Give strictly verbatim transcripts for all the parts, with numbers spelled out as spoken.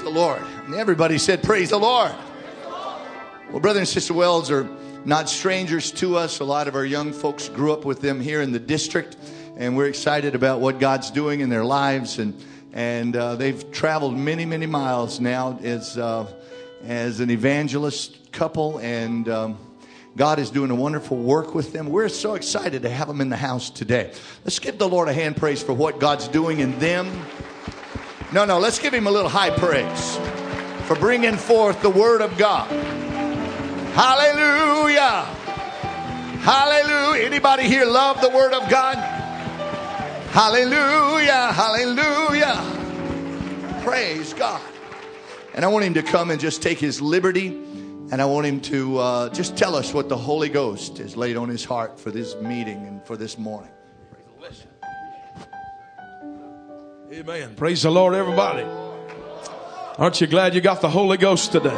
the Lord. And everybody said, praise the Lord. Well, Brother and Sister Wells are not strangers to us. A lot of our young folks grew up with them here in the district, and we're excited about what God's doing in their lives. And and uh, they've traveled many, many miles now as uh, as an evangelist couple, and um, God is doing a wonderful work with them. We're so excited to have them in the house today. Let's give the Lord a hand praise for what God's doing in them. No, no, let's give him a little high praise for bringing forth the Word of God. Hallelujah. Hallelujah. Anybody here love the Word of God? Hallelujah. Hallelujah. Praise God. And I want him to come and just take his liberty. And I want him to uh, just tell us what the Holy Ghost has laid on his heart for this meeting and for this morning. Amen. Praise the Lord, everybody. Aren't you glad you got the Holy Ghost today?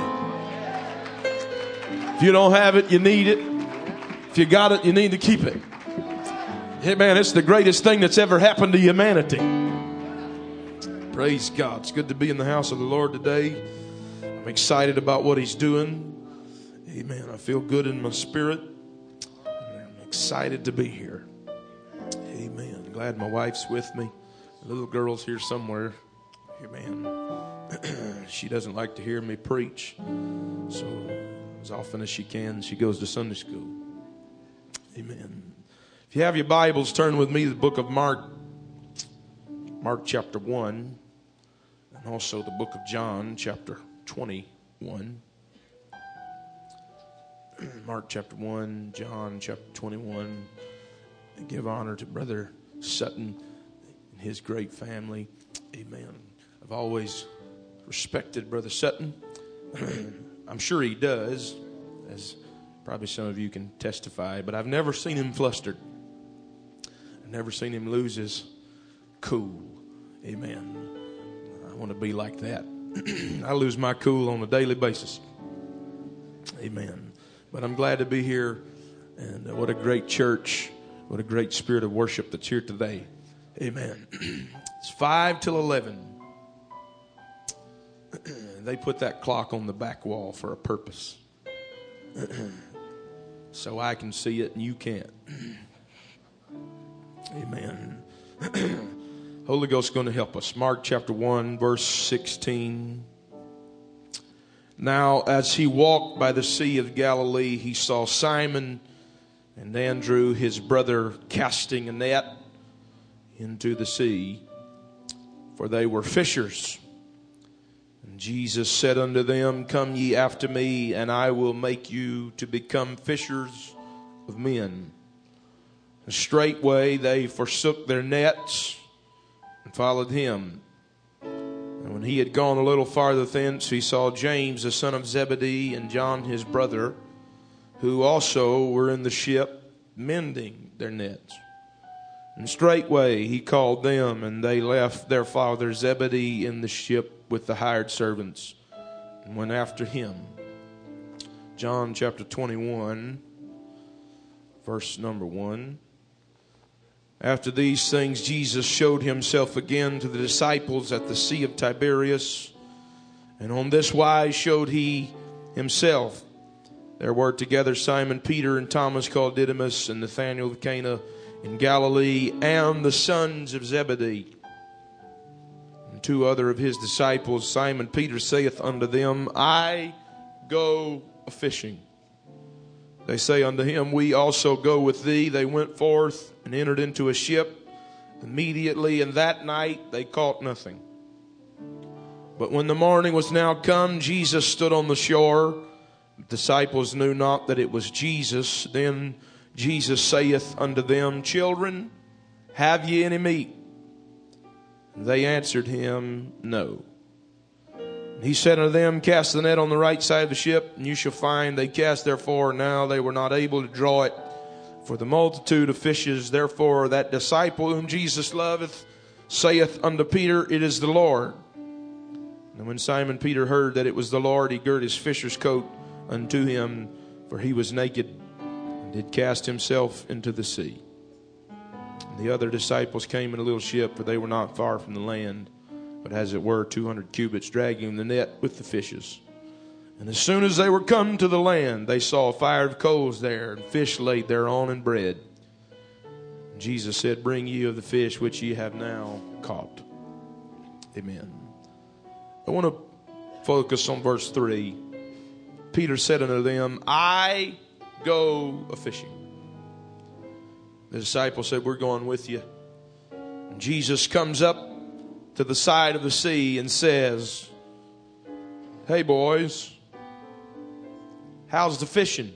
If you don't have it, you need it. If you got it, you need to keep it. Amen. It's the greatest thing that's ever happened to humanity. Praise God. It's good to be in the house of the Lord today. I'm excited about what he's doing. Amen. I feel good in my spirit. I'm excited to be here. Amen. Glad my wife's with me. The little girl's here somewhere. Amen. She doesn't like to hear me preach. So as often as she can, she goes to Sunday school. Amen. If you have your Bibles, turn with me to the book of Mark. Mark chapter one. And also the book of John chapter twenty-one. Mark chapter one, John chapter twenty-one. And give honor to Brother Sutton and his great family. Amen. I've always respected Brother Sutton. I'm sure he does, as probably some of you can testify, but I've never seen him flustered. I've never seen him lose his cool. Amen. I want to be like that. I lose my cool on a daily basis. Amen. But I'm glad to be here, and uh, what a great church, what a great spirit of worship that's here today. Amen. It's five till eleven. They put that clock on the back wall for a purpose. So I can see it and you can't. Amen. Holy Ghost is going to help us. Mark chapter one, verse sixteen. Now, as he walked by the Sea of Galilee, he saw Simon and Andrew, his brother, casting a net into the sea, for they were fishers. And Jesus said unto them, Come ye after me, and I will make you to become fishers of men. And straightway they forsook their nets and followed him. And when he had gone a little farther thence, he saw James the son of Zebedee and John his brother, who also were in the ship, mending their nets. And straightway he called them, and they left their father Zebedee in the ship with the hired servants, and went after him. John chapter twenty-one, verse number one. After these things, Jesus showed himself again to the disciples at the Sea of Tiberias, and on this wise showed he himself. There were together Simon Peter and Thomas called Didymus, and Nathanael of Cana in Galilee, and the sons of Zebedee, and two other of his disciples. Simon Peter saith unto them, I go a-fishing. They say unto him, We also go with thee. They went forth and entered into a ship immediately, and that night they caught nothing. But when the morning was now come, Jesus stood on the shore. The disciples knew not that it was Jesus. Then Jesus saith unto them, Children, have ye any meat? They answered him, No. He said unto them, Cast the net on the right side of the ship, and you shall find. They cast therefore, now they were not able to draw it for the multitude of fishes. Therefore that disciple whom Jesus loveth saith unto Peter, It is the Lord. And when Simon Peter heard that it was the Lord, he girt his fisher's coat unto him, for he was naked, and did cast himself into the sea. And the other disciples came in a little ship, for they were not far from the land, but as it were two hundred cubits, dragging the net with the fishes. And as soon as they were come to the land, they saw a fire of coals there, and fish laid thereon, and bread. And Jesus said, Bring ye of the fish which ye have now caught. Amen. I want to focus on verse three. Peter said unto them, I go a-fishing. The disciples said, We're going with you. And Jesus comes up to the side of the sea and says, Hey boys, how's the fishing?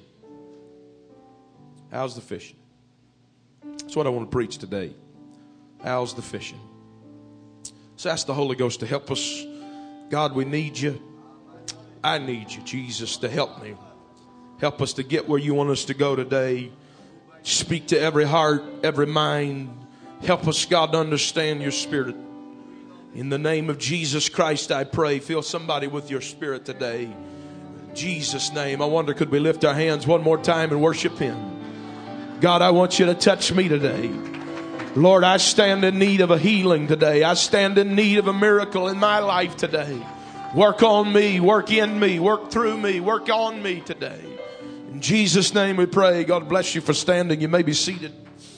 How's the fishing? That's what I want to preach today. How's the fishing? So ask the Holy Ghost to help us. God, we need you. I need you, Jesus, to help me. Help us to get where you want us to go today. Speak to every heart, every mind. Help us, God, to understand your Spirit. In the name of Jesus Christ, I pray. Fill somebody with your Spirit today. In Jesus' name. I wonder, could we lift our hands one more time and worship Him? God, I want you to touch me today. Lord, I stand in need of a healing today. I stand in need of a miracle in my life today. Work on me, work in me, work through me, work on me today. In Jesus' name we pray. God bless you for standing. You may be seated.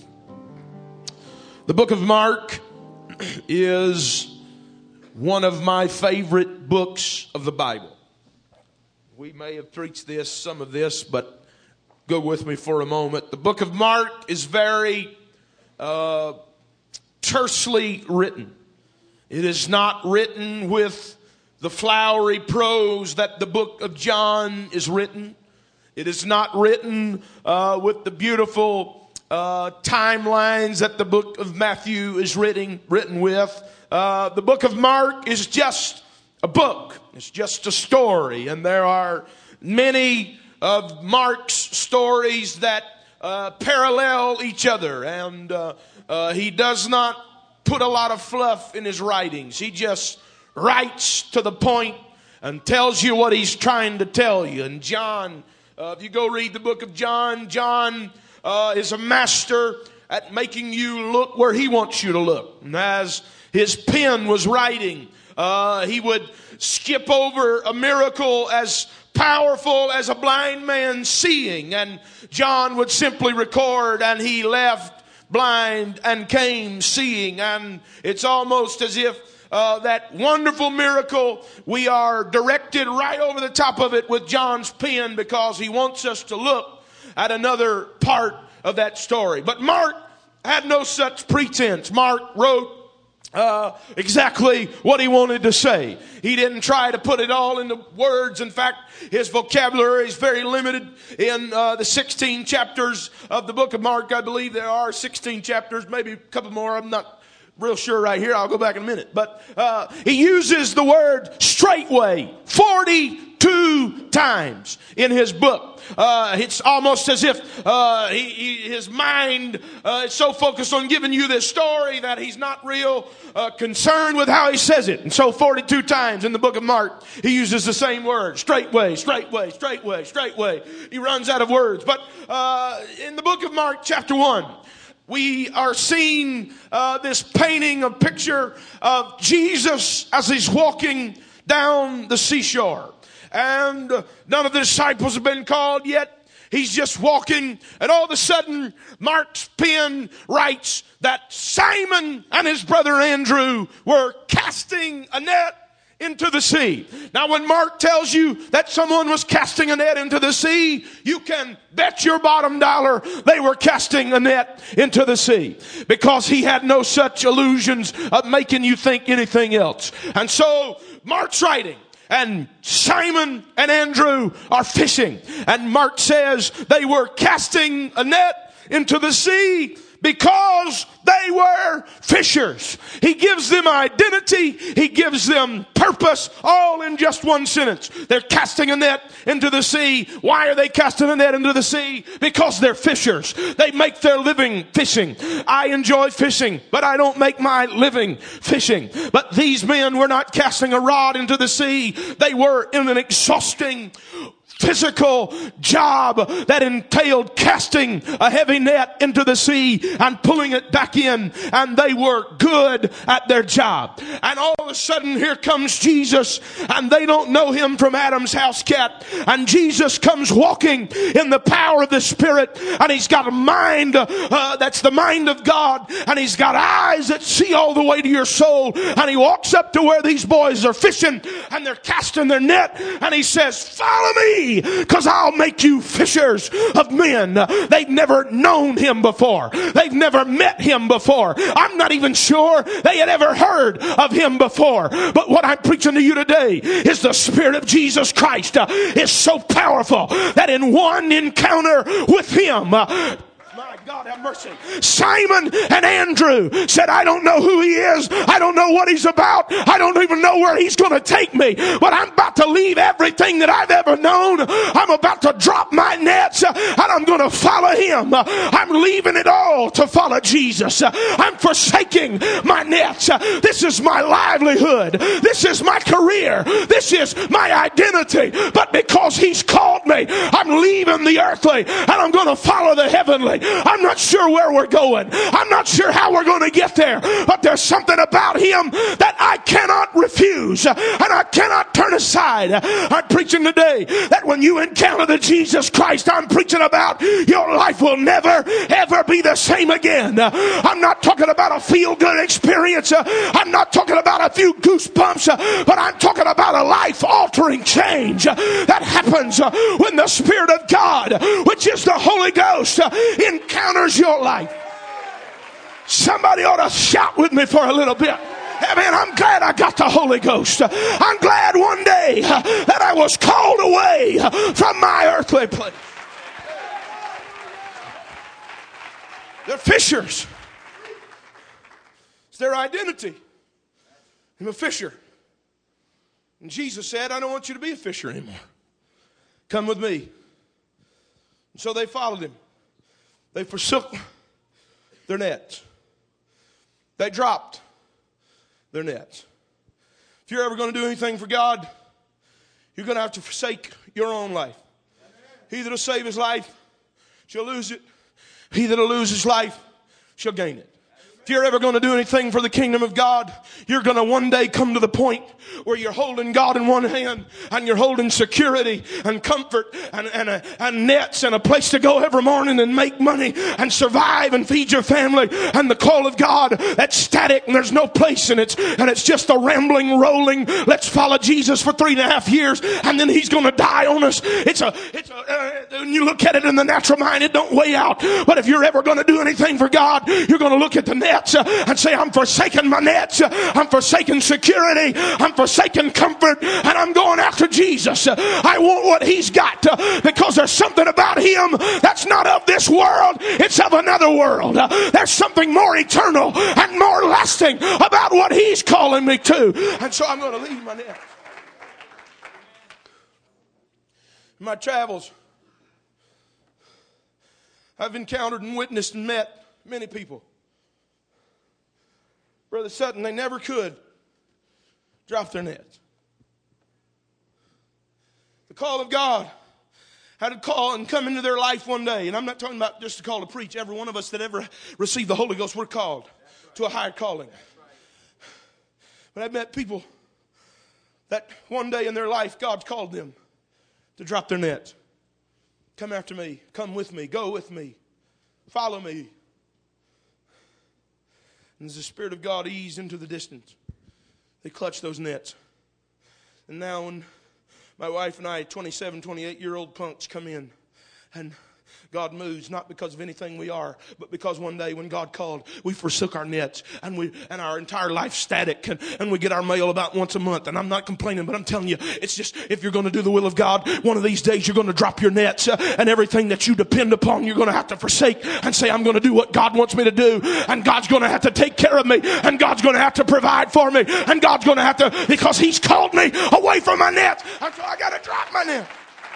The book of Mark is one of my favorite books of the Bible. We may have preached this, some of this, but go with me for a moment. The book of Mark is very uh, tersely written. It is not written with the flowery prose that the book of John is written. It is not written uh, with the beautiful uh, timelines that the book of Matthew is written, written with. Uh, the book of Mark is just a book. It's just a story. And there are many of Mark's stories that uh, parallel each other. And uh, uh, he does not put a lot of fluff in his writings. He just writes to the point and tells you what he's trying to tell you. And John, uh, if you go read the book of John, John uh, is a master at making you look where he wants you to look. And as his pen was writing, uh, he would skip over a miracle as powerful as a blind man seeing. And John would simply record, and he left blind and came seeing. And it's almost as if Uh, that wonderful miracle, we are directed right over the top of it with John's pen, because he wants us to look at another part of that story. But Mark had no such pretense. Mark wrote uh, exactly what he wanted to say. He didn't try to put it all into words. In fact, his vocabulary is very limited. In uh, the sixteen chapters of the book of Mark, I believe there are sixteen chapters, maybe a couple more. I'm not real sure right here. I'll go back in a minute. But uh, he uses the word straightway forty-two times in his book. Uh, it's almost as if uh, he, he, his mind uh, is so focused on giving you this story that he's not real uh, concerned with how he says it. And so forty-two times in the book of Mark, he uses the same word. Straightway, straightway, straightway, straightway. He runs out of words. But uh, in the book of Mark chapter one, we are seeing uh, this painting, a picture of Jesus as he's walking down the seashore. And uh, none of the disciples have been called yet. He's just walking. And all of a sudden, Mark's pen writes that Simon and his brother Andrew were casting a net into the sea. Now, when Mark tells you that someone was casting a net into the sea, you can bet your bottom dollar they were casting a net into the sea, because he had no such illusions of making you think anything else. And so Mark's writing, and Simon and Andrew are fishing, and Mark says they were casting a net into the sea because they were fishers. He gives them identity. He gives them purpose, all in just one sentence. They're casting a net into the sea. Why are they casting a net into the sea? Because they're fishers. They make their living fishing. I enjoy fishing, but I don't make my living fishing. But these men were not casting a rod into the sea. They were in an exhausting physical job that entailed casting a heavy net into the sea and pulling it back in, and they were good at their job. And all of a sudden here comes Jesus, and they don't know him from Adam's house cat, and Jesus comes walking in the power of the Spirit, and he's got a mind uh, that's the mind of God, and he's got eyes that see all the way to your soul, and he walks up to where these boys are fishing and they're casting their net, and he says, follow me, because I'll make you fishers of men. They've never known him before. They've never met him before. I'm not even sure they had ever heard of him before. But what I'm preaching to you today is the Spirit of Jesus Christ uh, is so powerful that in one encounter with him, uh, my God have mercy, Simon and Andrew said, I don't know who he is. I don't know what he's about. I don't even know where he's going to take me. But I'm about to leave everything that I've ever known. I'm about to drop my nets uh, and I'm going to follow him. Uh, I'm leaving it all to follow Jesus. Uh, I'm forsaking my nets. Uh, this is my livelihood. This is my career. This is my identity. But because he's called me, I'm leaving the earthly and I'm going to follow the heavenly. I'm not sure where we're going. I'm not sure how we're going to get there. But there's something about him that I cannot refuse and I cannot turn aside. I'm preaching today that when you encounter the Jesus Christ I'm preaching about, your life will never ever be the same again. I'm not talking about a feel-good experience. I'm not talking about a few goosebumps. But I'm talking about a life-altering change that happens when the Spirit of God, which is the Holy Ghost, encounters your life. Somebody ought to shout with me for a little bit. Amen. I'm glad I got the Holy Ghost. I'm glad one day that I was called away from my earthly place. They're fishers. It's their identity. I'm a fisher. And Jesus said, I don't want you to be a fisher anymore. Come with me. And so they followed him. They forsook their nets. They dropped their nets. If you're ever going to do anything for God, you're going to have to forsake your own life. He that'll save his life shall lose it. He that'll lose his life shall gain it. If you're ever going to do anything for the kingdom of God, you're going to one day come to the point where you're holding God in one hand and you're holding security and comfort and, and, a, and nets and a place to go every morning and make money and survive and feed your family, and the call of God that's static and there's no place in it, and it's just a rambling, rolling, let's follow Jesus for three and a half years and then he's going to die on us. It's a, it's a, uh, when you look at it in the natural mind, it don't weigh out. But if you're ever going to do anything for God, you're going to look at the net and say, I'm forsaking my nets, I'm forsaking security, I'm forsaking comfort, and I'm going after Jesus. I want what he's got, because there's something about him that's not of this world, it's of another world. There's something more eternal and more lasting about what he's calling me to. And so I'm going to leave my nets. In my travels, I've encountered and witnessed and met many people. Brother Sutton, they never could drop their nets. The call of God had a call and come into their life one day. And I'm not talking about just a call to preach. Every one of us that ever received the Holy Ghost, we're called to a higher calling. But I've met people that one day in their life, God called them to drop their nets. Come after me. Come with me. Go with me. Follow me. And as the Spirit of God eased into the distance, they clutched those nets. And now when my wife and I, twenty-seven, twenty-eight-year-old punks, come in, and God moves, not because of anything we are, but because one day when God called, we forsook our nets, and we and our entire life static, and, and we get our mail about once a month. And I'm not complaining, but I'm telling you, it's just, if you're going to do the will of God, one of these days you're going to drop your nets, uh, and everything that you depend upon, you're going to have to forsake and say, I'm going to do what God wants me to do, and God's going to have to take care of me, and God's going to have to provide for me, and God's going to have to, because he's called me away from my nets, and so I got to drop my nets.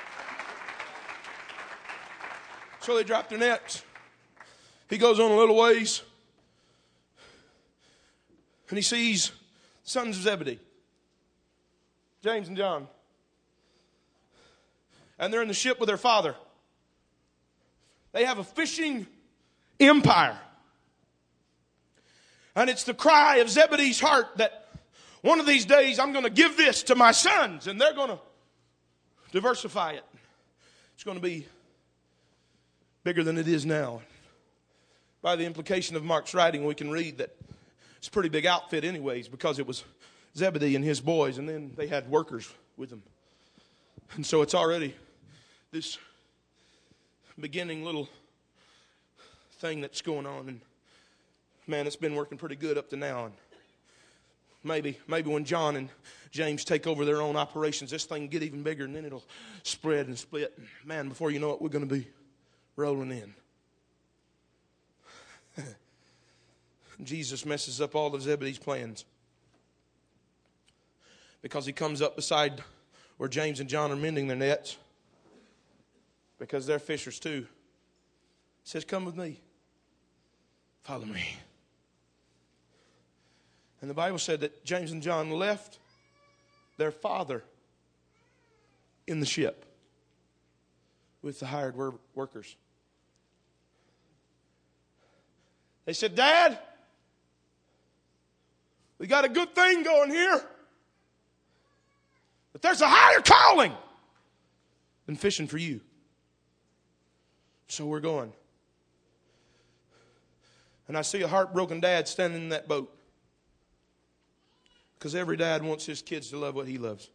So they dropped their nets. He goes on a little ways, and he sees sons of Zebedee, James and John. and they're in the ship with their father. They have a fishing empire. And it's the cry of Zebedee's heart that one of these days I'm going to give this to my sons and they're going to diversify it. It's going to be bigger than it is now. By the implication of Mark's writing, we can read that it's a pretty big outfit anyways, because it was Zebedee and his boys, and then they had workers with them. And so it's already this beginning little thing that's going on. And man, it's been working pretty good up to now. And maybe, maybe when John and James take over their own operations, this thing will get even bigger, and then it'll spread and split. And man, before you know it, we're going to be rolling in. Jesus messes up all of Zebedee's plans because he comes up beside where James and John are mending their nets, because they're fishers too. He says, come with me. Follow me. And the Bible said that James and John left their father in the ship with the hired wor- workers. They said, Dad, we got a good thing going here, but there's a higher calling than fishing for you. So we're going. And I see a heartbroken dad standing in that boat, because every dad wants his kids to love what he loves.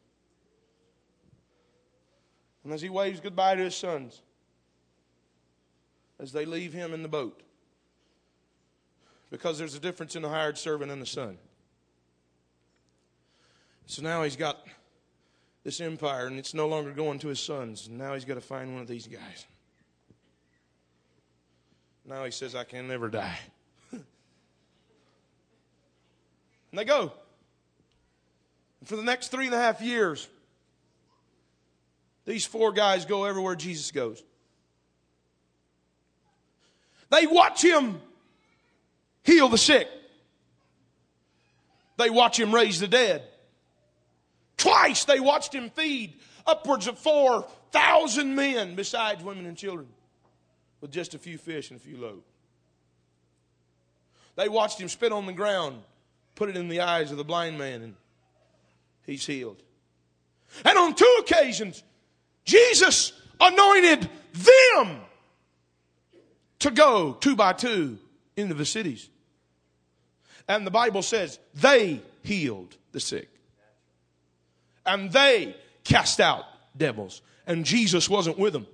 And as he waves goodbye to his sons, as they leave him in the boat, because there's a difference in the hired servant and the son. So now he's got this empire, and it's no longer going to his sons. And now he's got to find one of these guys. Now he says, I can never die. And they go. And for the next three and a half years, these four guys go everywhere Jesus goes. They watch him heal the sick. They watch him raise the dead. Twice they watched him feed upwards of four thousand men besides women and children with just a few fish and a few loaves. They watched him spit on the ground, put it in the eyes of the blind man, and he's healed. And on two occasions, Jesus anointed them to go two by two into the cities. And the Bible says they healed the sick. And they cast out devils. And Jesus wasn't with them.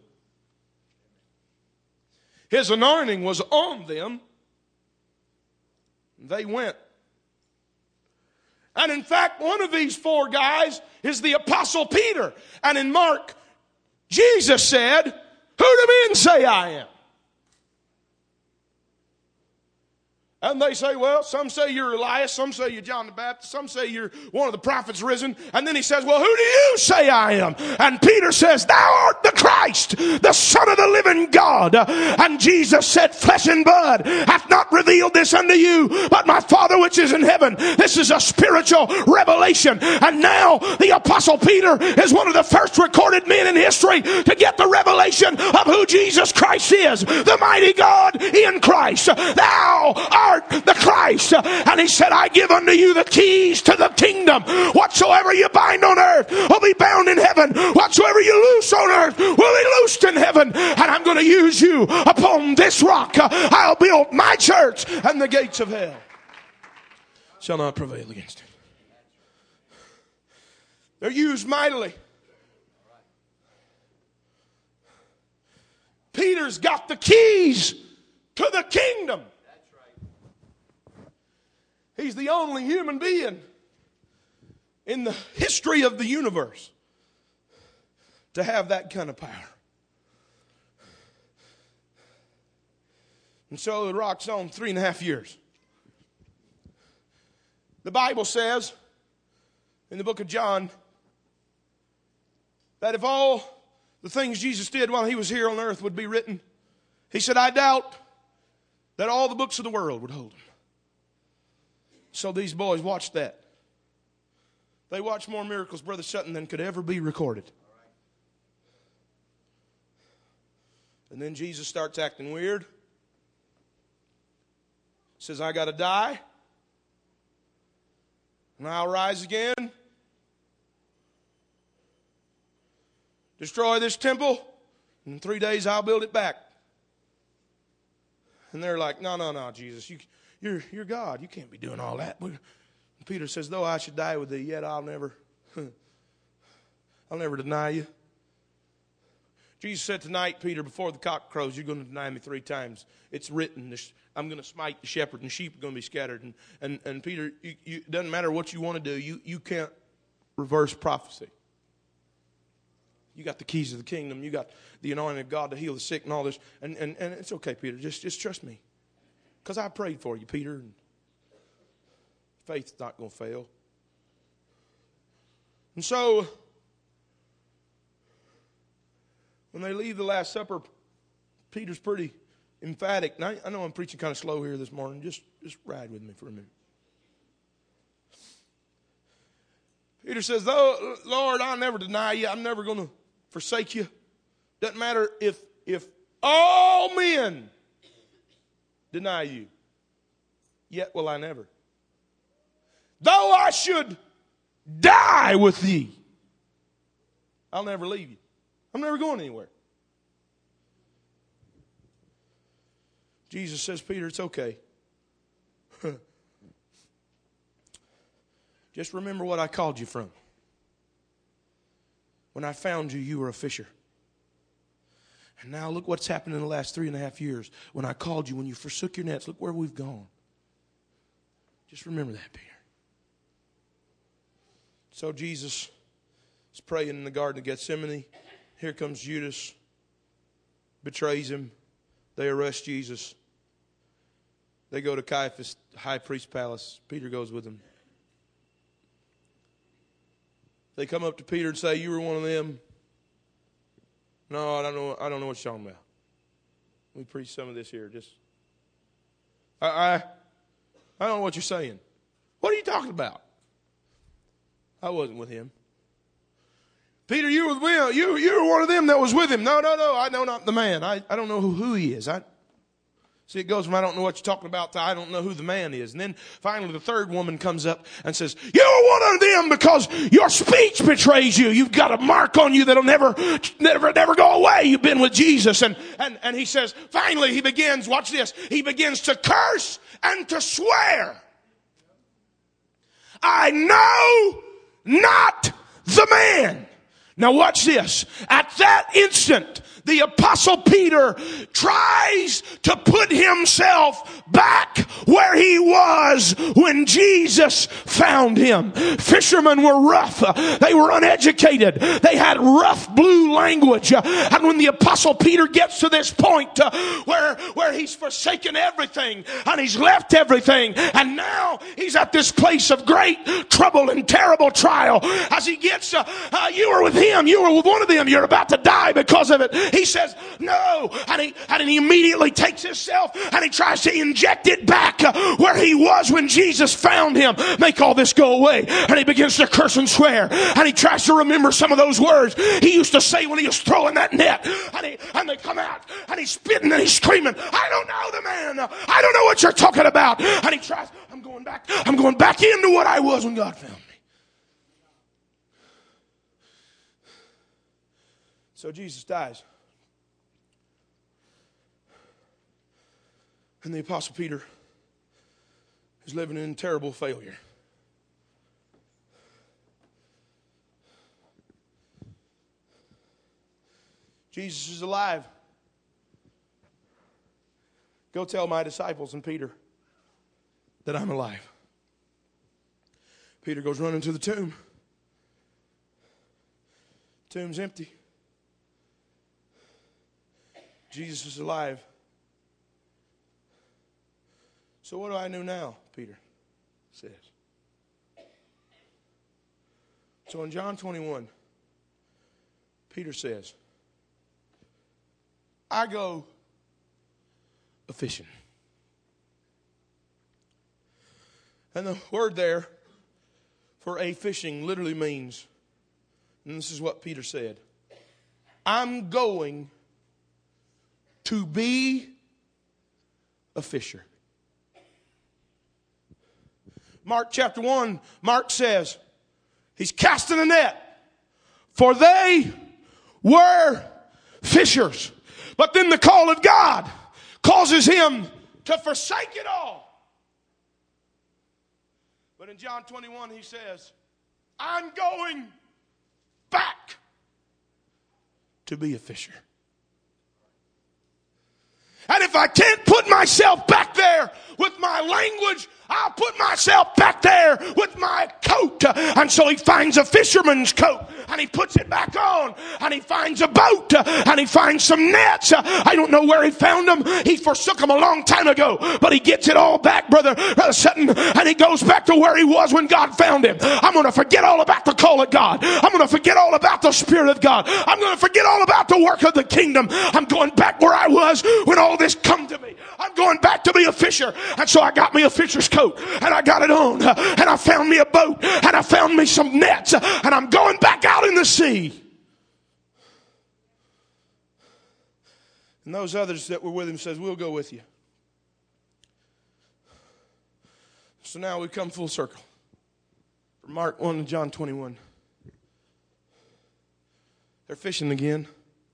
His anointing was on them. They went. And in fact, one of these four guys is the Apostle Peter. And in Mark, Jesus said, who do men say I am? And they say, well, some say you're Elias, some say you're John the Baptist, some say you're one of the prophets risen. And then he says, well, who do you say I am? And Peter says, thou art the Christ, the Son of the living God. And Jesus said, flesh and blood hath not revealed this unto you, but my Father which is in heaven. This is a spiritual revelation. And now the Apostle Peter is one of the first recorded men in history to get the revelation of who Jesus Christ is, the mighty God in Christ. Thou art the Christ. And he said, I give unto you the keys to the kingdom. Whatsoever you bind on earth will be bound in heaven. Whatsoever you loose on earth will be loosed in heaven. And I'm going to use you upon this rock. I'll build my church, and the gates of hell shall not prevail against it. They're used mightily. Peter's got the keys to the kingdom. He's the only human being in the history of the universe to have that kind of power. And so it rocks on three and a half years. The Bible says in the book of John that if all the things Jesus did while he was here on earth would be written, he said, I doubt that all the books of the world would hold them. So these boys watched that. They watched more miracles, Brother Sutton, than could ever be recorded. And then Jesus starts acting weird. Says, I got to die. And I'll rise again. Destroy this temple. And in three days I'll build it back. And they're like, no, no, no, Jesus. You, you're, you're God. You can't be doing all that. And Peter says, though I should die with thee, yet I'll never, I'll never deny you. Jesus said tonight, Peter, before the cock crows, you're going to deny me three times. It's written. I'm going to smite the shepherd, and sheep are going to be scattered. And, and, and Peter, you, you, it doesn't matter what you want to do. You, you can't reverse prophecy. You got the keys of the kingdom. You got the anointing of God to heal the sick and all this. And, and, and it's okay, Peter. Just, just trust me. Because I prayed for you, Peter. And faith's not going to fail. And so, when they leave the Last Supper, Peter's pretty emphatic. And I, I know I'm preaching kind of slow here this morning. Just, just ride with me for a minute. Peter says, "Though, Lord, I'll never deny you. I'm never going to forsake you. Doesn't matter if, if all men deny you. Yet will I never. Though I should die with thee, I'll never leave you. I'm never going anywhere." Jesus says, Peter, it's okay. Just remember what I called you from. When I found you, you were a fisher. And now look what's happened in the last three and a half years. When I called you, when you forsook your nets, look where we've gone. Just remember that, Peter. So Jesus is praying in the Garden of Gethsemane. Here comes Judas, betrays him. They arrest Jesus. They go to Caiaphas, high priest's palace. Peter goes with them. They come up to Peter and say, "You were one of them." "No, I don't know. I don't know what you're talking about." Let me preach some of this here. Just, I, I, I don't know what you're saying. What are you talking about? I wasn't with him. "Peter, you were with him. You, you were one of them that was with him." "No, no, no. I know not the man. I, I don't know who, who he is." I See, it goes from I don't know what you're talking about to I don't know who the man is. And then finally the third woman comes up and says, "You're one of them because your speech betrays you. You've got a mark on you that'll never, never, never go away. You've been with Jesus." And, and, and he says, finally he begins, watch this, he begins to curse and to swear. "I know not the man." Now watch this. At that instant, the Apostle Peter tries to put himself back where he was when Jesus found him. Fishermen were rough. They were uneducated. They had rough blue language. And when the Apostle Peter gets to this point where, where he's forsaken everything and he's left everything, and now he's at this place of great trouble and terrible trial, as he gets, uh, uh, you were with him, you were with one of them, you're about to die because of it. He says, "No." And he, and he immediately takes himself and he tries to inject it back uh, where he was when Jesus found him. Make all this go away. And he begins to curse and swear. And he tries to remember some of those words he used to say when he was throwing that net. And, he, and they come out and he's spitting and he's screaming, "I don't know the man. I don't know what you're talking about." And he tries, I'm going back. I'm going back into what I was when God found me. So Jesus dies. And the Apostle Peter is living in terrible failure. Jesus is alive. "Go tell my disciples and Peter that I'm alive." Peter goes running to the tomb. Tomb's empty. Jesus is alive. "So what do I do now?" Peter says. So in John twenty-one, Peter says, "I go a fishing." And the word there for a fishing literally means, and this is what Peter said, "I'm going to be a fisher. Mark chapter one, Mark says, he's casting a net, for they were fishers. But then the call of God causes him to forsake it all. But in John twenty-one, he says, I'm going back to be a fisher. And if I can't put myself back there with my language, I'll put myself back there with my coat. And so he finds a fisherman's coat and he puts it back on, and he finds a boat and he finds some nets. I don't know where he found them. He forsook them a long time ago, but he gets it all back, brother, brother Sutton, and he goes back to where he was when God found him. I'm going to forget all about the call of God. I'm going to forget all about the Spirit of God. I'm going to forget all about the work of the kingdom. I'm going back where I was when all this come to me. I'm going back to be a fisher. And so I got me a fisher's coat and I got it on, and I found me a boat and I found me some nets, and I'm going back out in the sea. And those others that were with him says, we'll go with you. So now we come full circle from Mark one to John twenty-one. They're fishing again.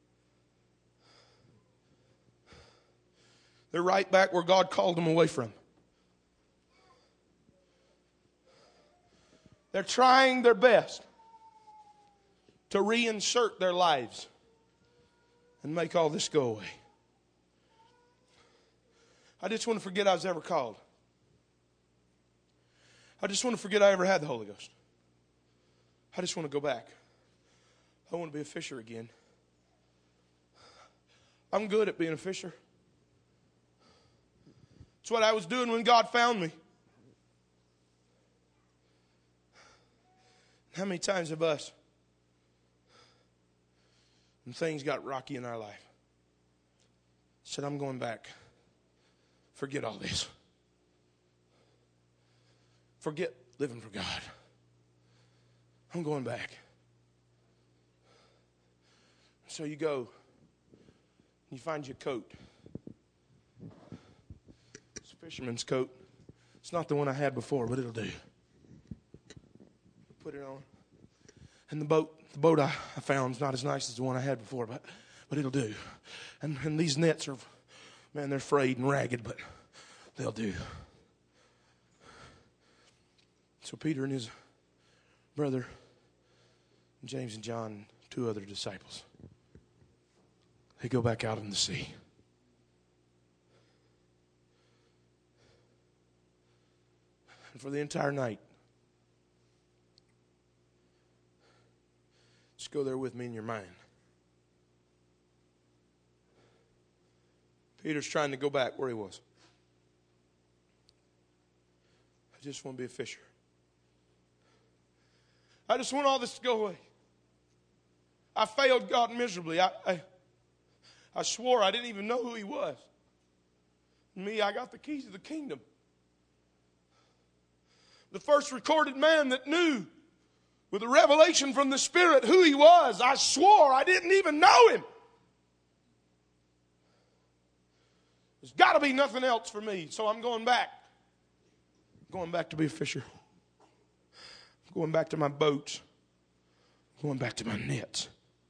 They're right back where God called them away from. They're trying their best to reinsert their lives and make all this go away. I just want to forget I was ever called. I just want to forget I ever had the Holy Ghost. I just want to go back. I want to be a fisher again. I'm good at being a fisher. It's what I was doing when God found me. How many times have us, when things got rocky in our life, said, I'm going back. Forget all this. Forget living for God. I'm going back. So you go, you find your coat. It's a fisherman's coat. It's not the one I had before, but it'll do. Put it on. And the boat, the boat I, I found is not as nice as the one I had before, but but it'll do. And and these nets are, man, they're frayed and ragged, but they'll do. So Peter and his brother, James and John, two other disciples, they go back out in the sea. And for the entire night, just go there with me in your mind. Peter's trying to go back where he was. I just want to be a fisher. I just want all this to go away. I failed God miserably. I, I, I swore I didn't even know who he was. Me, I got the keys of the kingdom. The first recorded man that knew with a revelation from the Spirit who he was. I swore I didn't even know him. There's got to be nothing else for me, so I'm going back. I'm going back to be a fisher. I'm going back to my boats. I'm going back to my nets.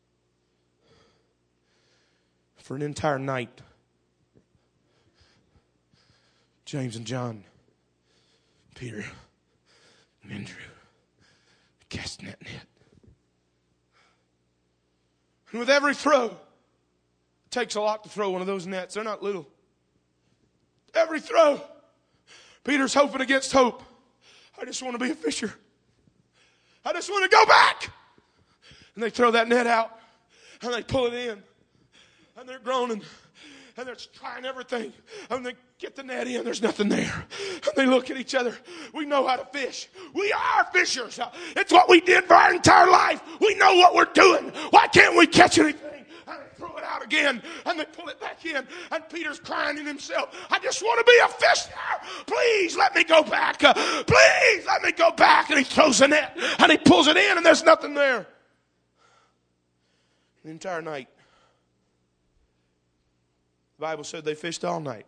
For an entire night, James and John, Peter and Andrew, casting that net. And with every throw, it takes a lot to throw one of those nets. They're not little. Every throw, Peter's hoping against hope. I just want to be a fisher. I just want to go back. And they throw that net out and they pull it in. And they're groaning. And they're trying everything. And they get the net in. There's nothing there. And they look at each other. We know how to fish. We are fishers. It's what we did for our entire life. We know what we're doing. Why can't we catch anything? And they throw it out again. And they pull it back in. And Peter's crying in himself. I just want to be a fisher. Please let me go back. Uh, please let me go back. And he throws the net. And he pulls it in. And there's nothing there. The entire night. Bible said they fished all night.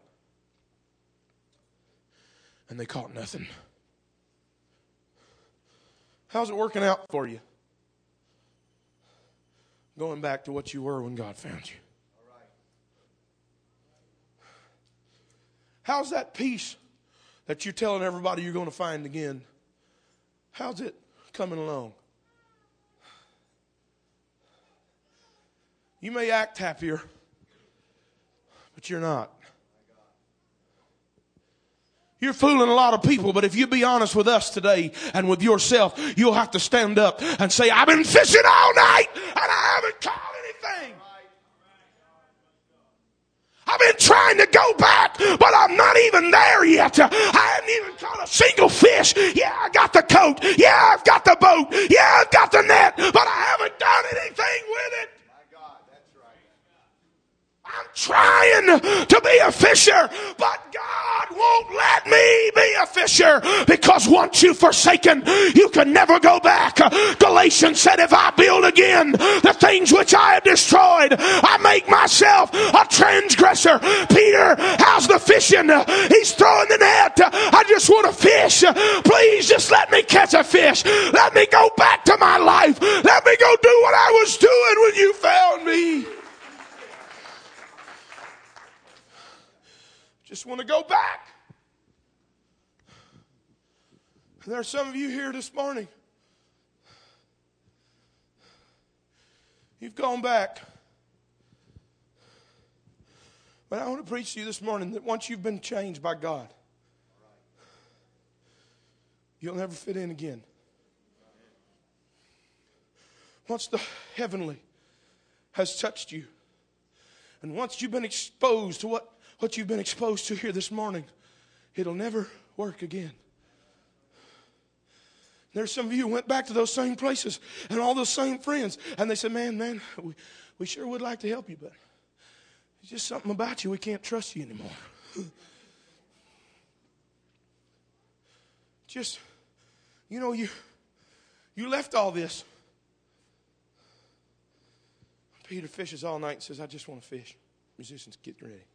And they caught nothing. How's it working out for you? Going back to what you were when God found you. How's that peace that you're telling everybody you're going to find again? How's it coming along? You may act happier, but you're not. You're fooling a lot of people, but if you be honest with us today and with yourself, you'll have to stand up and say, I've been fishing all night and I haven't caught anything. I've been trying to go back, but I'm not even there yet. I haven't even caught a single fish. Yeah, I got the coat. Yeah, I've got the boat. Yeah, I've got the net, but I haven't done anything with it. I'm trying to be a fisher, but God won't let me be a fisher, because once you've forsaken, you can never go back. Galatians said, if I build again the things which I have destroyed, I make myself a transgressor. Peter, how's the fishing? He's throwing the net. I just want to fish. Please just let me catch a fish. Let me go back to my life. Let me go do what I was doing when you found me. Just want to go back. And there are some of you here this morning. You've gone back. But I want to preach to you this morning that once you've been changed by God, you'll never fit in again. Once the heavenly has touched you, and once you've been exposed to what What you've been exposed to here this morning, it'll never work again. There's some of you who went back to those same places and all those same friends, and they said, man, man, we, we sure would like to help you, but there's just something about you, we can't trust you anymore. Just, you know, you, you left all this. Peter fishes all night and says, I just want to fish. Musicians, get ready.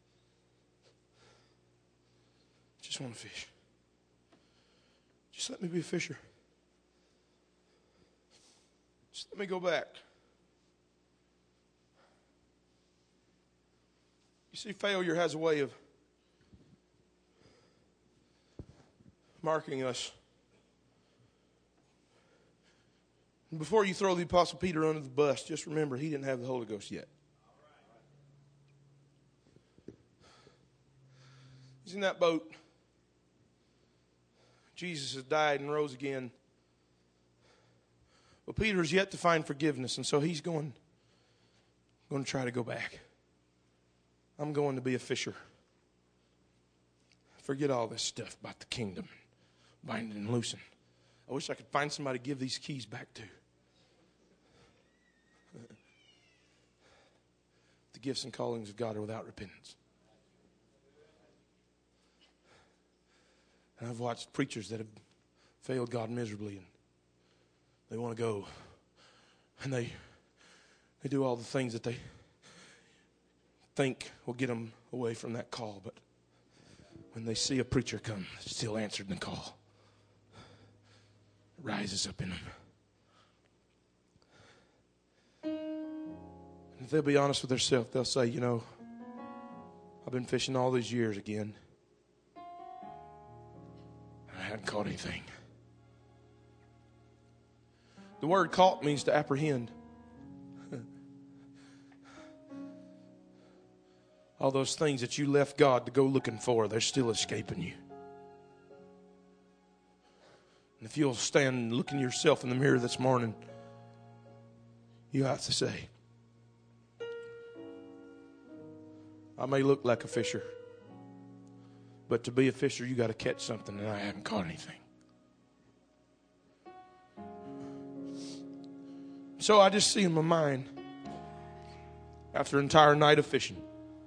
Just want to fish. Just let me be a fisher. Just let me go back. You see, failure has a way of marking us. And before you throw the Apostle Peter under the bus, just remember he didn't have the Holy Ghost yet. He's in that boat. Jesus has died and rose again. Well, Peter is yet to find forgiveness, and so he's going, going to try to go back. I'm going to be a fisher. Forget all this stuff about the kingdom, binding and loosing. I wish I could find somebody to give these keys back to. The gifts and callings of God are without repentance. And I've watched preachers that have failed God miserably, and they want to go, and they they do all the things that they think will get them away from that call. But when they see a preacher come, still answered the call, it rises up in them. And if they'll be honest with themselves, they'll say, you know, I've been fishing all these years again. I hadn't caught anything. The word caught means to apprehend. All those things that you left God to go looking for, they're still escaping you. And if you'll stand and look in yourself in the mirror this morning, you have to say, I may look like a fisher, but to be a fisher, you got to catch something, and I haven't caught anything. So I just see in my mind, after an entire night of fishing,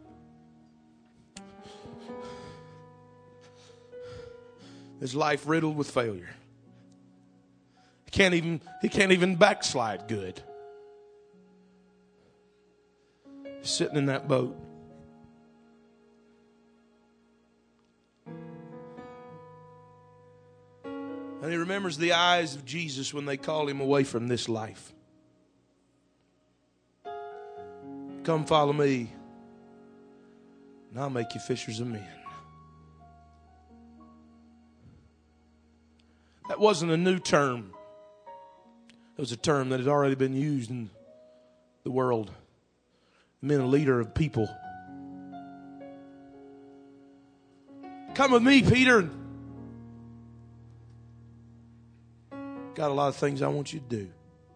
his life riddled with failure. He can't even, he can't even backslide good. He's sitting in that boat. And he remembers the eyes of Jesus when they called him away from this life. Come follow me, and I'll make you fishers of men. That wasn't a new term. It was a term that had already been used in the world. It meant a leader of people. Come with me, Peter. Got a lot of things I want you to do.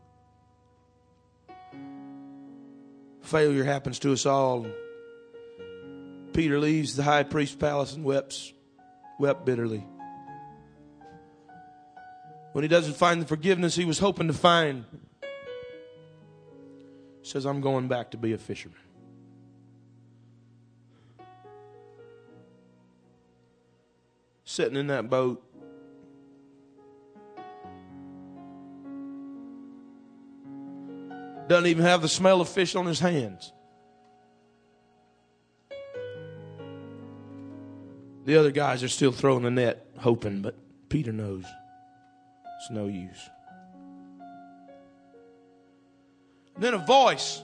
Failure happens to us all. Peter leaves the high priest's palace and wept, wept bitterly. When he doesn't find the forgiveness he was hoping to find, he says, I'm going back to be a fisherman. Sitting in that boat, doesn't even have the smell of fish on his hands. The other guys are still throwing the net, hoping, but Peter knows it's no use. And then a voice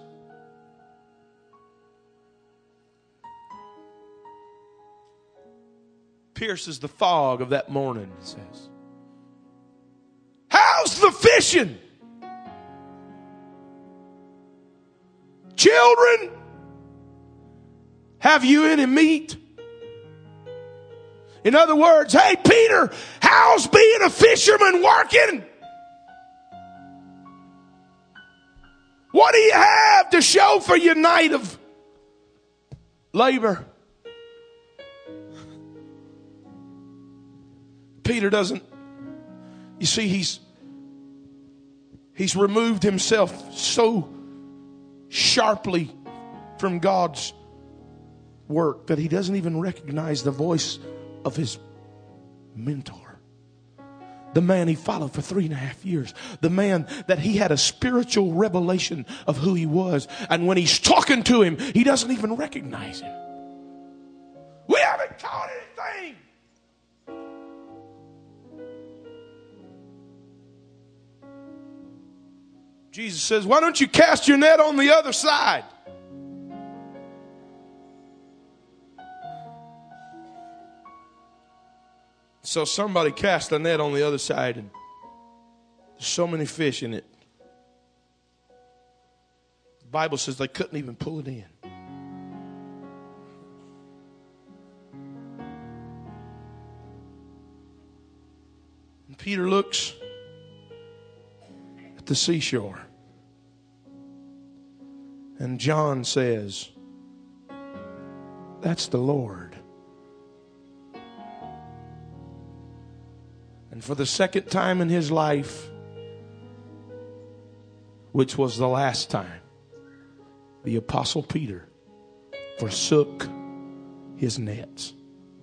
pierces the fog of that morning and says, how's the fishing? Children, have you any meat? In other words, hey, Peter, how's being a fisherman working? What do you have to show for your night of labor? Peter doesn't, you see, he's he's removed himself so sharply from God's work that he doesn't even recognize the voice of his mentor, the man he followed for three and a half years, the man that he had a spiritual revelation of who he was, and when he's talking to him, he doesn't even recognize him. We haven't caught anything. Jesus says, why don't you cast your net on the other side? So somebody cast a net on the other side, and there's so many fish in it. The Bible says they couldn't even pull it in. And Peter looks at the seashore, and John says, that's the Lord. And for the second time in his life, which was the last time, the Apostle Peter forsook his nets.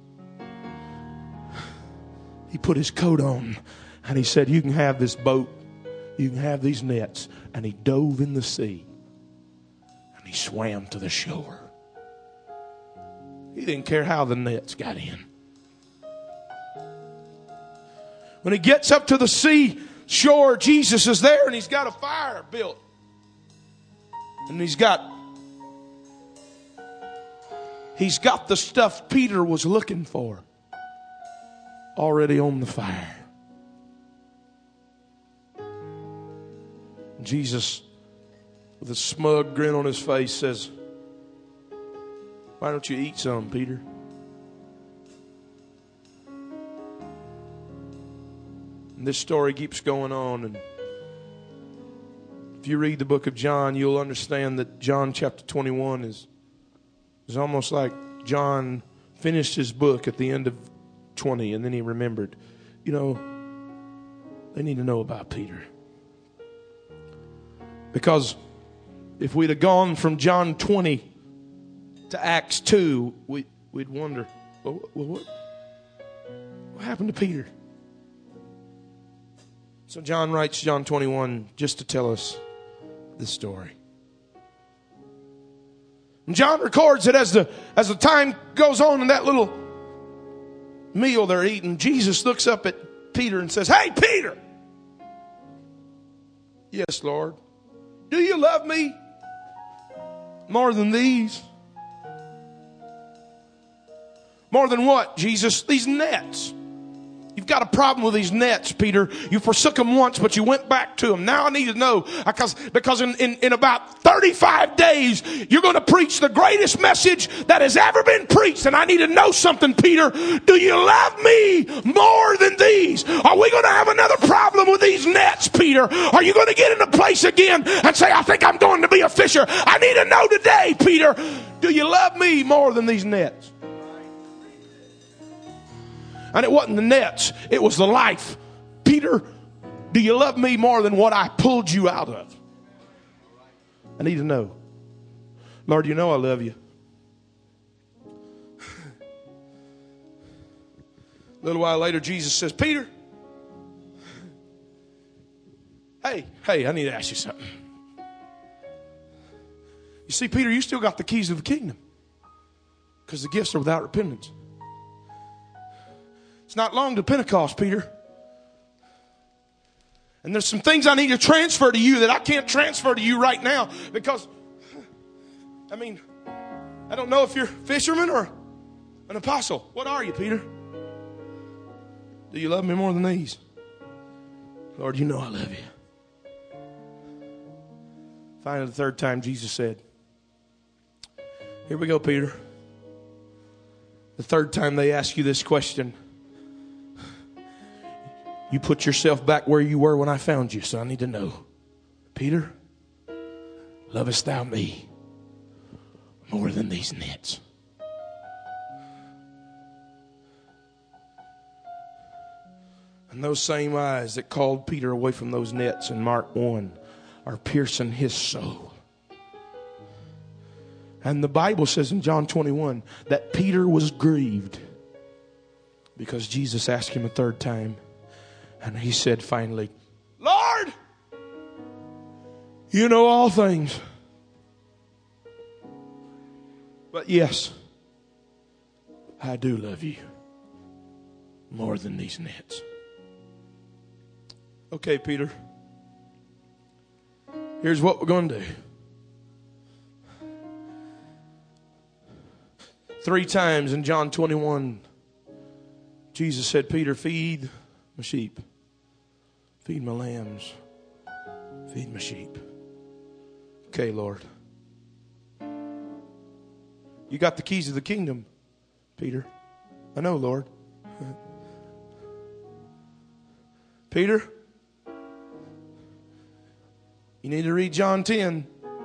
He put his coat on and he said, you can have this boat, you can have these nets. And he dove in the sea and he swam to the shore. He didn't care how the nets got in. When he gets up to the sea shore, Jesus is there and he's got a fire built. And he's got he's got the stuff Peter was looking for already on the fire. Jesus, with a smug grin on his face, says, why don't you eat some, Peter? And this story keeps going on, and if you read the book of John, you'll understand that John chapter twenty-one is, is almost like John finished his book at the end of twenty, and then he remembered, you know, they need to know about Peter. Because if we'd have gone from John twenty to Acts two, we, we'd wonder, well, what, what happened to Peter? So John writes John twenty-one just to tell us this story. And John records that as the, as the time goes on in that little meal they're eating, Jesus looks up at Peter and says, "Hey, Peter." "Yes, Lord." "Do you love me more than these?" "More than what, Jesus?" "These nets. You've got a problem with these nets, Peter. You forsook them once, but you went back to them. Now I need to know, because, because in, in, in about thirty-five days, you're going to preach the greatest message that has ever been preached. And I need to know something, Peter. Do you love me more than these? Are we going to have another problem with these nets, Peter? Are you going to get in a place again and say, I think I'm going to be a fisher? I need to know today, Peter. Do you love me more than these nets? And it wasn't the nets, it was the life. Peter, do you love me more than what I pulled you out of? I need to know. Lord, you know I love you. A little while later, Jesus says, "Peter, hey, hey, I need to ask you something. You see, Peter, you still got the keys of the kingdom, because the gifts are without repentance. It's not long to Pentecost, Peter. And there's some things I need to transfer to you that I can't transfer to you right now, because, I mean, I don't know if you're a fisherman or an apostle. What are you, Peter? Do you love me more than these? Lord, you know I love you." Finally, the third time, Jesus said, "Here we go, Peter. The third time they ask you this question, you put yourself back where you were when I found you, so I need to know. Peter, lovest thou me more than these nets?" And those same eyes that called Peter away from those nets in Mark one are piercing his soul. And the Bible says in John twenty-one that Peter was grieved because Jesus asked him a third time. And he said finally, "Lord, you know all things. But yes, I do love you more than these nets." Okay, Peter, here's what we're going to do. Three times in John twenty-one, Jesus said, "Peter, feed my sheep. Feed my lambs. Feed my sheep." Okay, Lord. You got the keys of the kingdom, Peter. I know, Lord. Peter, you need to read John ten.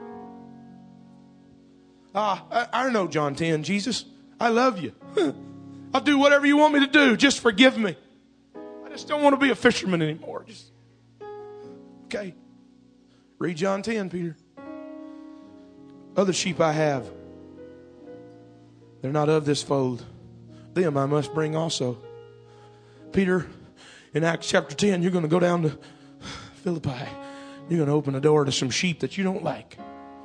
Ah, I, I know John ten. Jesus, I love you. I'll do whatever you want me to do. Just forgive me. I just don't want to be a fisherman anymore. Just okay. Read John ten, Peter. "Other sheep I have. They're not of this fold. Them I must bring also." Peter, in Acts chapter ten, you're going to go down to Philippi. You're going to open a door to some sheep that you don't like.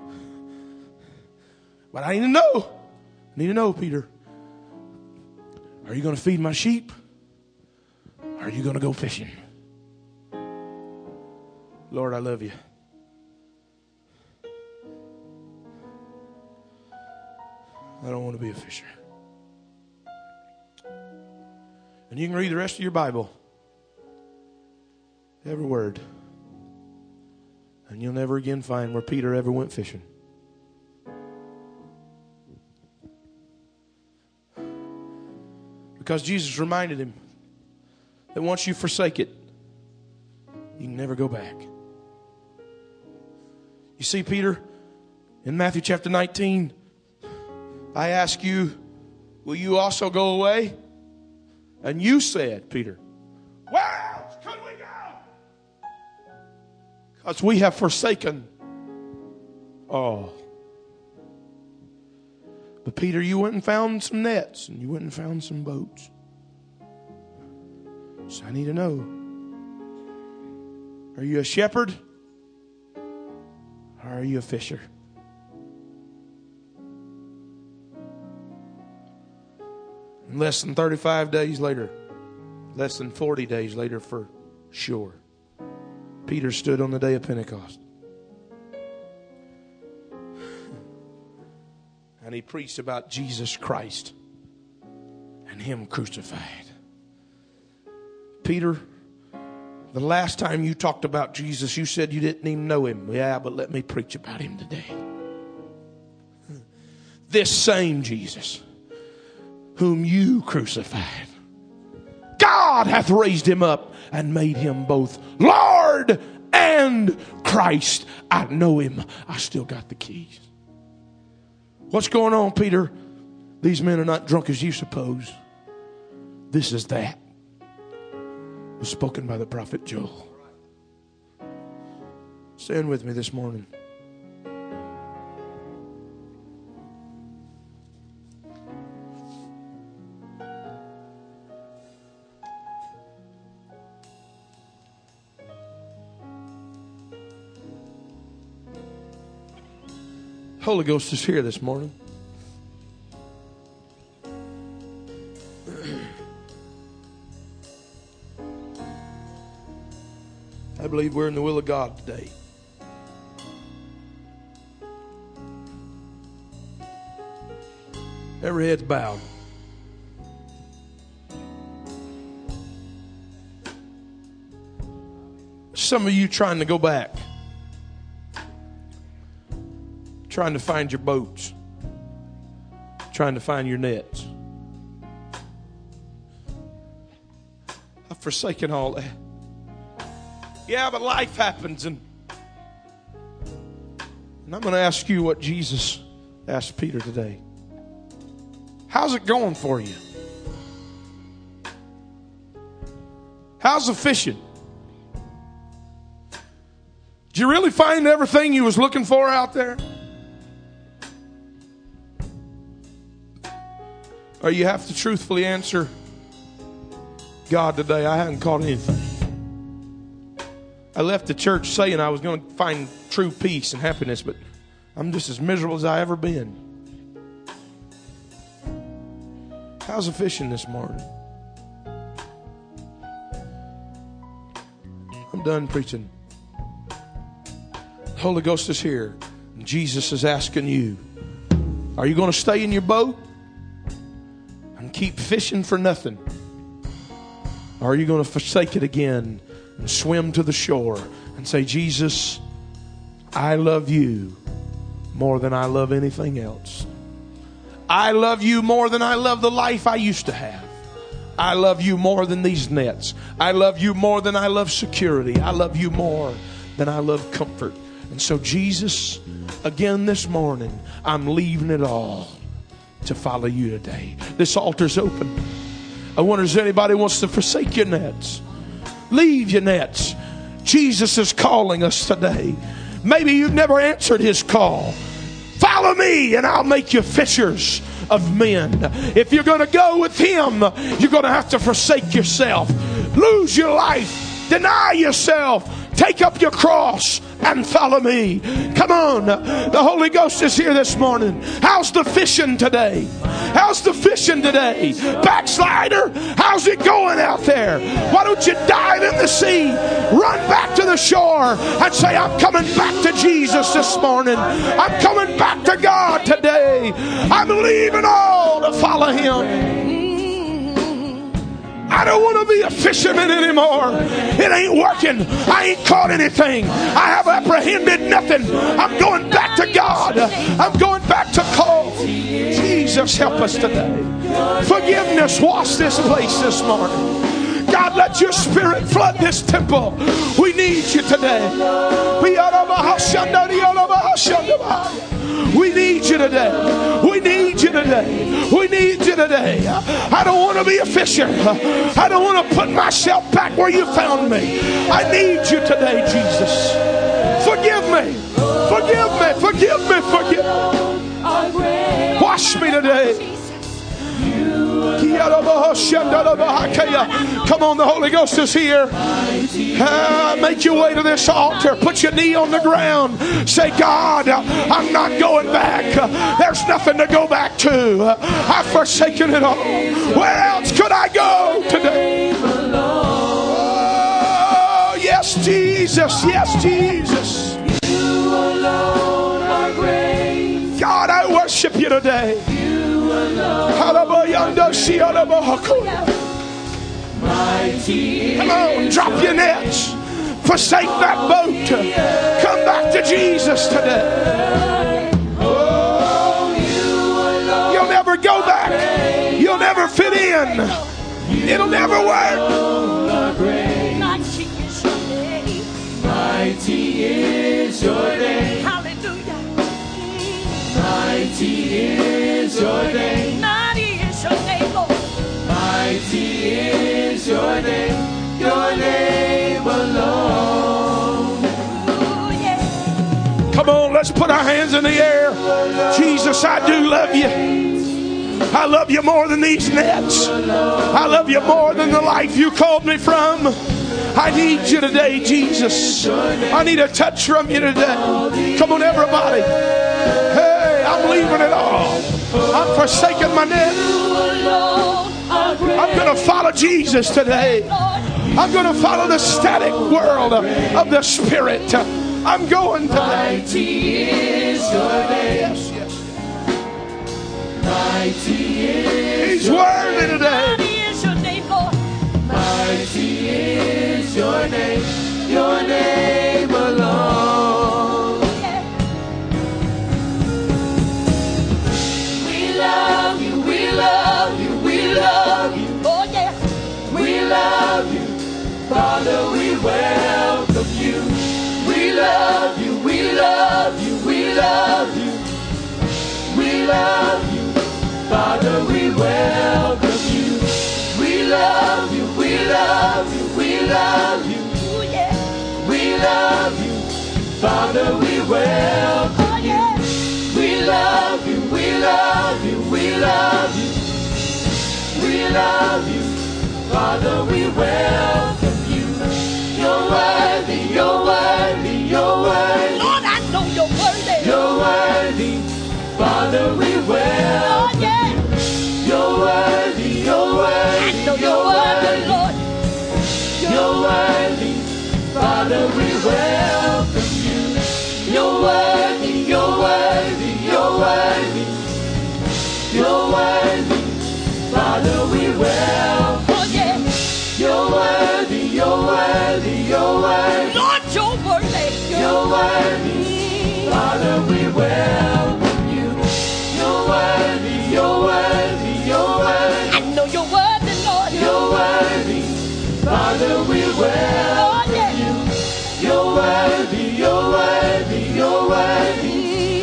But I need to know. I need to know, Peter. Are you going to feed my sheep? Or are you going to go fishing? Lord, I love you. I don't want to be a fisher. And you can read the rest of your Bible. Every word. And you'll never again find where Peter ever went fishing. Because Jesus reminded him that once you forsake it, you can never go back. You see, Peter, in Matthew chapter nineteen, I ask you, will you also go away? And you said, Peter, where else could we go? Because we have forsaken all. But Peter, you went and found some nets and you went and found some boats. So I need to know, are you a shepherd or are you a fisher? And less than thirty-five days later, Less than forty days later, for sure, Peter stood on the day of Pentecost. And he preached about Jesus Christ and Him crucified. Peter, the last time you talked about Jesus, you said you didn't even know Him. Yeah, but let me preach about Him today. This same Jesus, whom you crucified, God hath raised Him up and made Him both Lord and Christ. I know Him. I still got the keys. What's going on, Peter? These men are not drunk as you suppose. This is that. It was spoken by the prophet Joel. Stand with me this morning. Holy Ghost is here this morning. I believe we're in the will of God today. Every head's bowed. Some of you trying to go back. Trying to find your boats. Trying to find your nets. I've forsaken all that. Yeah, but life happens. And, and I'm going to ask you what Jesus asked Peter today. How's it going for you? How's the fishing? Did you really find everything you was looking for out there? Or you have to truthfully answer God today, I haven't caught anything. I left the church saying I was going to find true peace and happiness, but I'm just as miserable as I ever been. How's the fishing this morning? I'm done preaching. The Holy Ghost is here. And Jesus is asking you, are you going to stay in your boat and keep fishing for nothing? Or are you going to forsake it again and swim to the shore and say, Jesus, I love you more than I love anything else. I love you more than I love the life I used to have. I love you more than these nets. I love you more than I love security. I love you more than I love comfort. And so, Jesus, again this morning, I'm leaving it all to follow you today. This altar's open. I wonder if anybody wants to forsake your nets. Leave your nets. Jesus is calling us today. Maybe you've never answered His call. Follow me and I'll make you fishers of men. If you're going to go with Him, you're going to have to forsake yourself. Lose your life. Deny yourself. Take up your cross and follow me. Come on. The Holy Ghost is here this morning. How's the fishing today? How's the fishing today? Backslider, how's it going out there? Why don't you dive in the sea, run back to the shore and say, I'm coming back to Jesus this morning. I'm coming back to God today. I'm leaving all to follow Him. I don't want to be a fisherman anymore. It ain't working. I ain't caught anything. I have apprehended nothing. I'm going back to God. I'm going back to call. Jesus, help us today. Forgiveness, wash this place this morning. God, let your Spirit flood this temple. We need you today. We need you today. We need you today. We need you today. I don't want to be a fisher. I don't want to put myself back where you found me. I need you today, Jesus. Forgive me. Forgive me. Forgive me. Forgive me. Wash me today. Come on, the Holy Ghost is here. Uh, make your way to this altar. Put your knee on the ground. Say, God, I'm not going back. There's nothing to go back to. I've forsaken it all. Where else could I go today? Jesus. Yes, Jesus. You alone are great. God, I worship you today. You alone. Mighty. Come on, drop your nets. Forsake that boat. Come back to Jesus today. Oh, you alone. You'll never go back. You'll never fit in. It'll never work. Mighty is your name. Hallelujah. Mighty is your name. Mighty is your name, Lord. Mighty is your name. Your name alone. Ooh, yeah. Come on, let's put our hands in the air. Jesus, I do love you. I love you more than these nets. I love you more than the life you called me from. I need you today, Jesus. I need a touch from you today. Come on, everybody. Hey, I'm leaving it all. I'm forsaking my net. I'm going to follow Jesus today. I'm going to follow the static world of the Spirit. I'm going today. Mighty is your name. Yes, yes. Mighty is He's your worthy name. today. Mighty is your name, Lord. Mighty is your name. Your name alone. Yeah. We love you. We love you. We love you. Oh, yeah. We love you. Father, we welcome you. We love you. We love you. We love you. We love you. Father, we welcome you. We love you. We love you. We love you. Ooh, yeah. We love you. Father, we welcome Oh, yeah. We love you. We love you. We love you. We love you. Father, we welcome you. You're worthy. You're worthy. You're worthy. Lord, I know you're worthy. You're worthy. Father, we Oh, welcome yeah. you. You're worthy. You're I worthy. know You're you're worthy, worthy. Lord. You're worthy. Father, we welcome you. You're worthy. You're worthy. You're worthy. You're worthy. Father, we welcome Oh, yeah. You're worthy. You're worthy. You're worthy. Lord, you're worthy. You're worthy. Father, we welcome you. You're worthy. You're worthy. You're worthy. I know you're worthy, Lord. You're worthy. Father, we Oh, welcome yeah. you. You're worthy. You're worthy. You're worthy.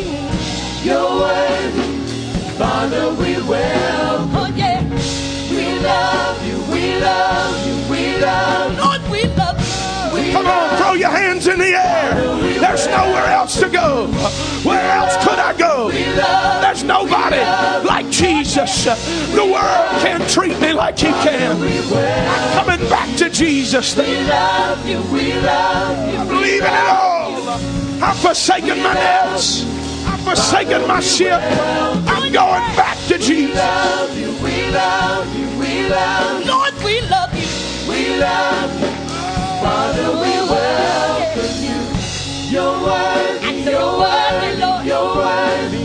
You're worthy. Father, we welcome. Oh, yeah. We love you. We love you. We love you. Lord, we love you. We Come on, love throw your hands in the air. There's nowhere else to go. Where else could I go? There's nobody like Jesus. The world can't treat me like He can. I'm coming back to Jesus. We love you. We love you. I'm leaving it all. I'm forsaking my nets. I'm forsaking my ship. I'm going back to We Jesus. love you. We love you. We love you. Lord, we love you. We love you. Father, we welcome you. You're worthy. I know You're you're worthy, worthy. Lord. You're worthy.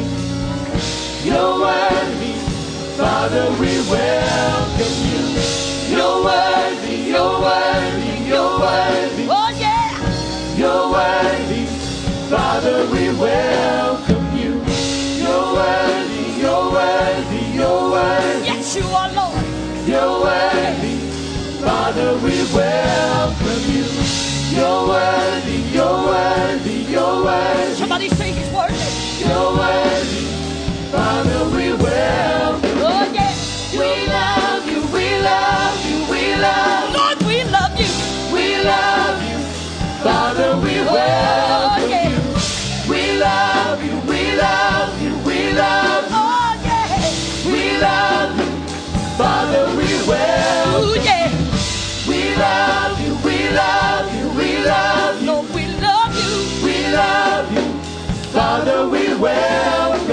You're worthy. Father, we welcome you. You're worthy. You're worthy. You're worthy. Oh, yeah. You're worthy. Father, we welcome you. You're worthy. You're worthy. You're worthy. Yes, you are, Lord. You're worthy. Father, we welcome you. You're worthy. You're worthy. You're worthy. Somebody say He's worthy. You're worthy. Father, we welcome you. Oh, yeah. We love you. We love you. We love you. Lord, we love you. We love you. Father, we Oh, welcome yeah. you. We love you. We love you. We love you. Oh, yeah. We love you. Father, we welcome Oh, yeah. We love you. We love you. We love you. Lord, we love you. We love you. Father, we welcome Come on,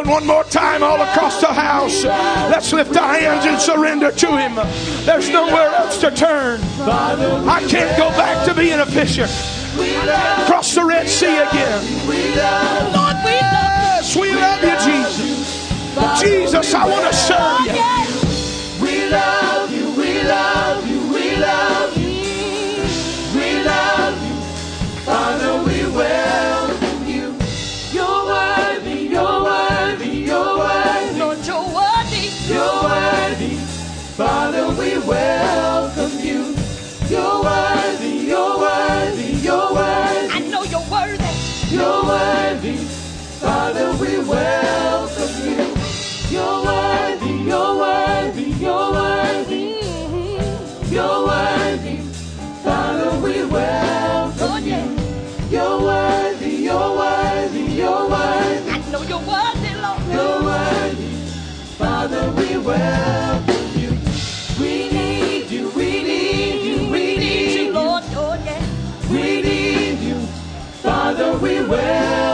Lord, one more time all across the house. Let's lift our hands and surrender to Him. There's nowhere else to turn. I can't go back to being a fisher. Cross the Red Sea again. Lord, we love Yes, we love you, Jesus. Jesus, I want to serve you. you. Yes. We love you, we love you, we love you. We love you. Father, we welcome you. You're worthy, you're worthy, you're worthy. Lord, you're worthy. You're worthy. Father, we welcome you. You're worthy, you're worthy, you're worthy. I know you're worthy. You're worthy. Father, we welcome you. You're worthy, you're worthy, you're worthy. You're worthy. Father, we welcome you. You're worthy, you're worthy, you're worthy. I know you're worthy, Lord. You're worthy. Father, we welcome you. We need you, we need you, we need you. Lord, oh yeah. We need you. Father, we welcome you.